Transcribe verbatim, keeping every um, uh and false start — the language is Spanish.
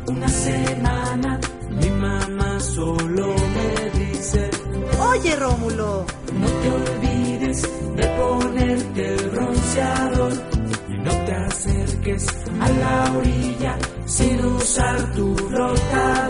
una semana mi mamá solo me dice: Oye, Rómulo, no te olvides de ponerte el bronceador y no te acerques a la orilla sin usar tu flotador.